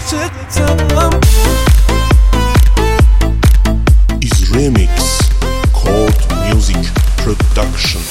عاشقتم. Is remix Chord Music Production.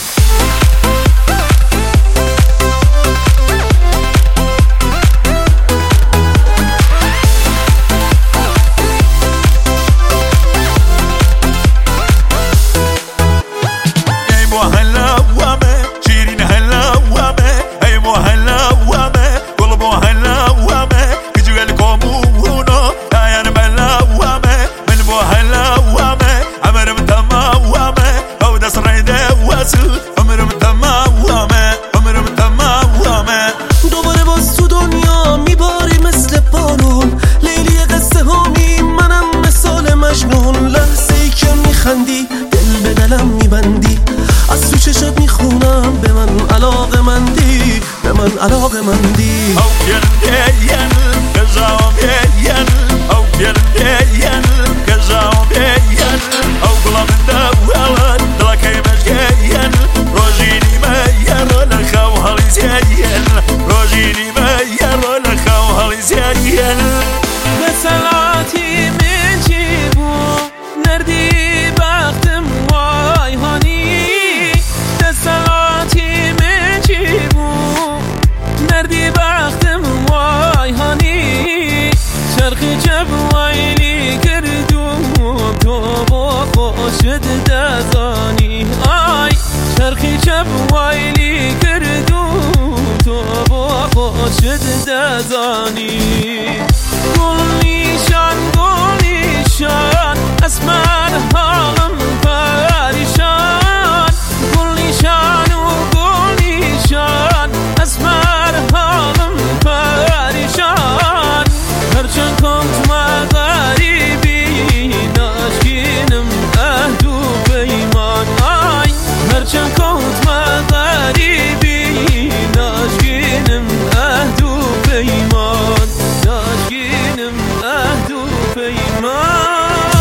دوباره باز تو دنیا میباری مثل بارون، لیلی قصه هامیم، منم مثال مجنون. لحظه ای که میخندی دل به دلم میبندی، از تو چشات میخونم به من علاقه مندی، به من علاقه مندی. مثلاتی من چی بود نردی بختم وای هانی، مثلاتی من چی بود نردی بختم وای هانی. چرخی جب وایلی کردم تو با خوشت دزانی، آی چرخی جب وایلی کردم تو با خوشت دزانی. گل نیشان از من حالم پریشان، گل نیشان از من حالم پریشان. هرچند کنت ما غریبی ناشکینم عهد و پیمان، آی هرچند کنت ما غریبی ناشکینم عهد و پیمان، ناشکینم عهد و پیمان.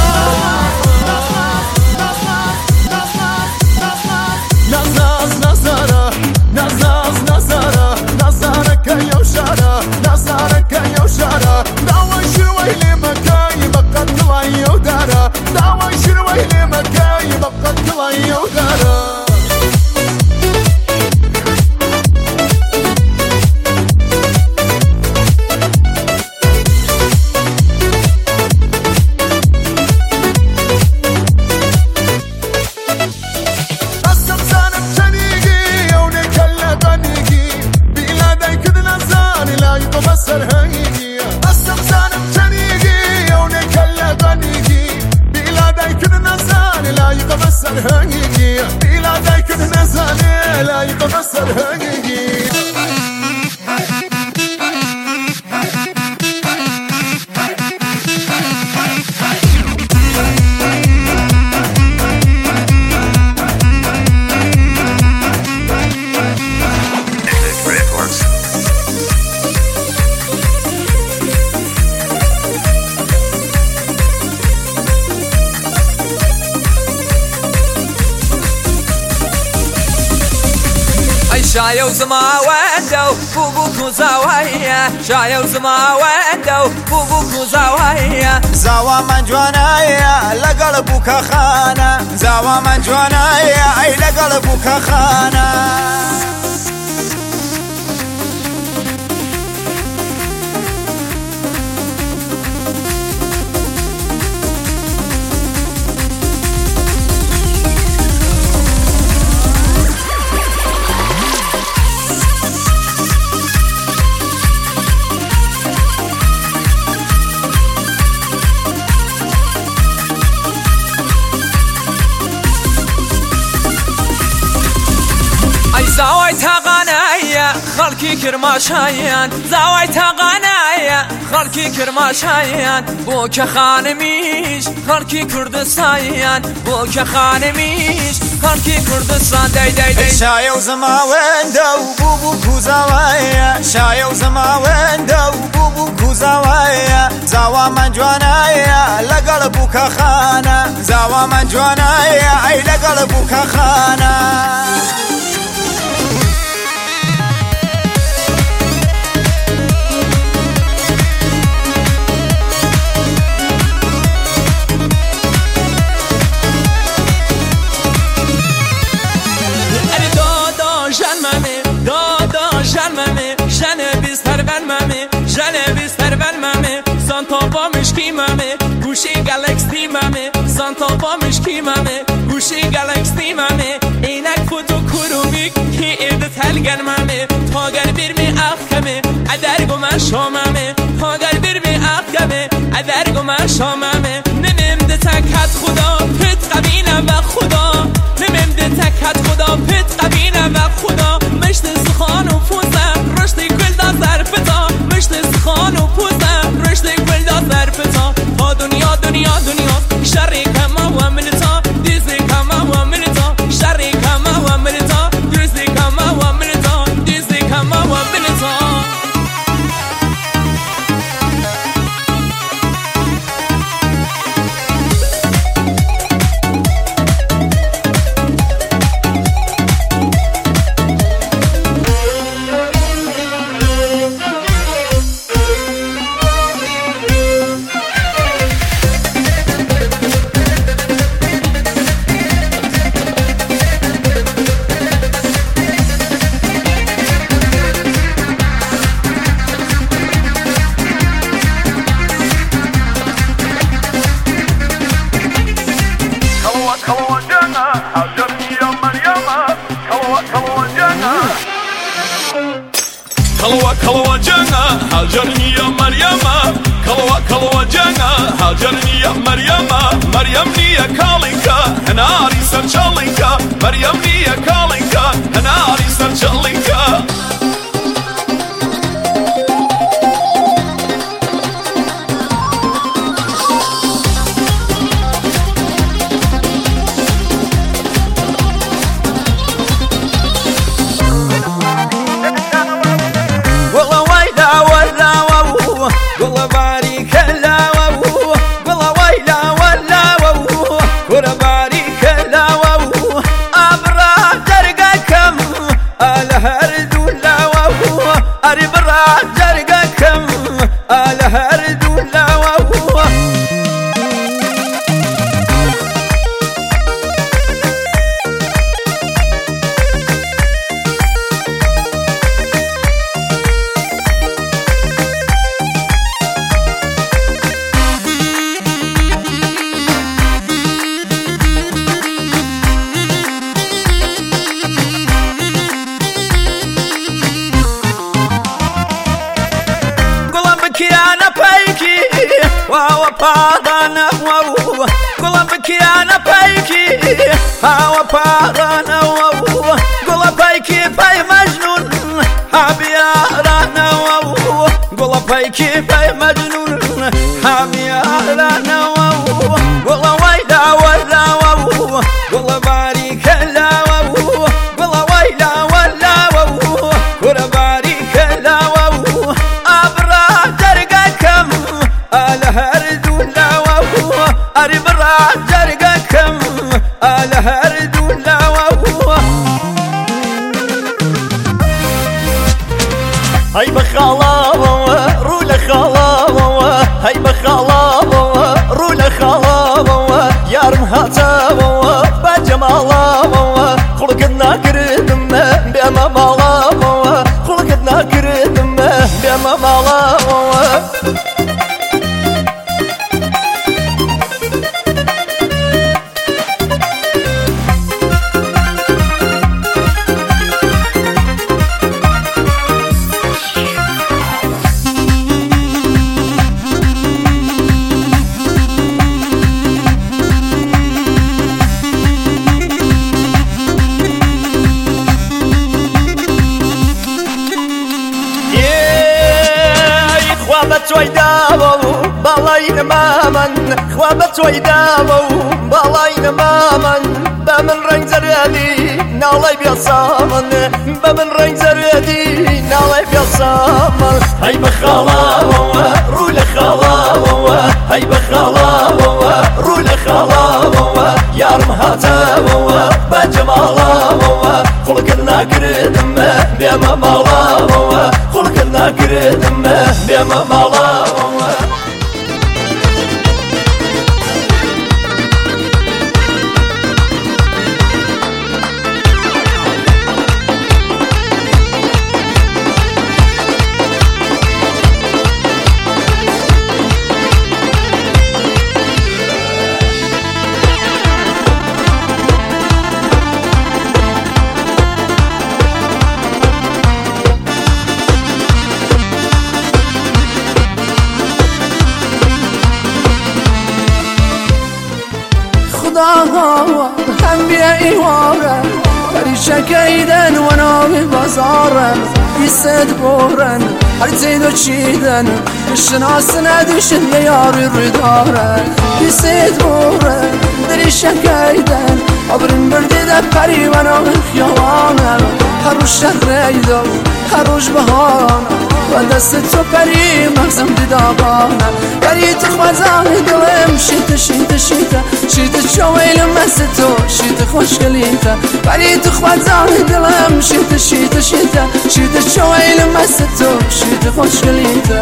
شايو زما وندو بوبوكو زاوية، شايو زما وندو بوبوكو زاوية. زاوا من جوانايا لقلبك خانة، زاوا من جوانايا اي لقلبك خانة. زاوي تغنايا خلقي كرماشايان، زاوي تغنايا خلقي كرماشايان. بوك خانميش خلقي كردستان، بوك خانميش خلقي كردستان. داي داي داي شايو زما وندو بوبوكو زاوية، شايو زما وندو بوبوكو زاوية. زاوا من جوانايا لقلبك خانة، زاوا من جوانايا اي لقلبك خانة. جلبی سر بلممه سانتا با مشکیممه گوشی گلکس تیممه سانتا با مشکیممه گوشی گلکس تیممه اینک فوتو کرومیک کی ایدت هلگرممه تاگر برمی اخکمه ادرگو من شاممه تاگر برمی اخکمه ادرگو من شاممه نمیم تکت خدا پت قبینم و خدا نمیم تکت خدا پت قبینم و خدا مشت سخان و پوزم رشد گل دا ظرفتا مشت سخان و پوزم رشد گل دا ظرفتا تا دنیا دنیا دنیا شری کما و ملتا دیزی کما و ملتا شری کما و ملتا دیزی کما و ملتا دیزی کما و ملتا كلوا جانا هاجرني يا مريم كلوا جانا هاجرني يا مريم مريم نيا كالينكا هناري سرشالينكا مريم نيا كالينكا هناري سرشالينكا Padana wow, Golabaki ana paiki, hawa padana wow, Golapaiki pay Majnun, Habiyarana wow, Golapaiki pay Majnun, Habiyarana wow, Golawayla wala wow, Golabari kala wow, Golawayla wala wow, Golabari kala wow, Abra dargakam, Alahar جرقكم على هردولا وهو هاي بخلاوة رولا خلاوة هاي بخلاوة رولا خلاوة يارم هاتاوة بجمالاوة خلقنا كردم بما مالاوة خلقنا كردم بما مالاوة بالاين مامن خوابت ويداو بالاين مامن بمن رنگ زردي نالاي بيصامن بمن رنگ زردي نالاي بيصامن هاي بخلاوة رولا خلاوة هاي بخلاوة رولا خلاوة يارم هاتاوة بجمالاوة خلقنا كردم بما مالاوة خلقنا كردم بما مالاوة داغا هم بیا ایواره پریشه کیدن و ناوی بازارن بیسد بورن هر زیدو چیدن شناس ندوشن یه یاری روی دارن بیسد بورن دریشه کیدن عبرین برده ده پری و ناوی خیالانم هر روش شهریدو هر روش بهانم و دست تو پری مغزم دیدابانم پری تو خوزان دلم شیطه شیطه شیطه شیطه چویلم مست تو شیطه خوشگلیته پری تو خوزان دلم شیطه شیطه شیطه شیطه چویلم مست تو شیطه خوشگلیته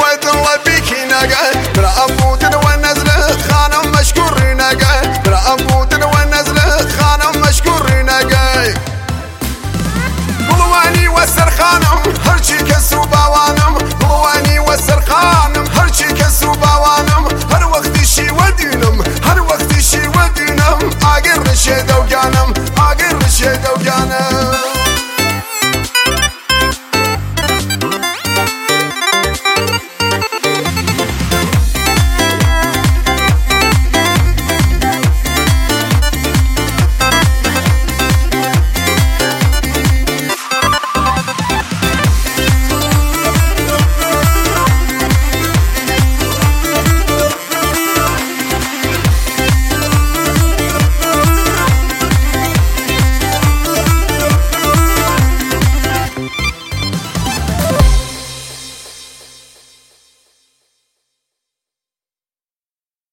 برا أبو تدوى النزل خانم مشكور نقا برا أبو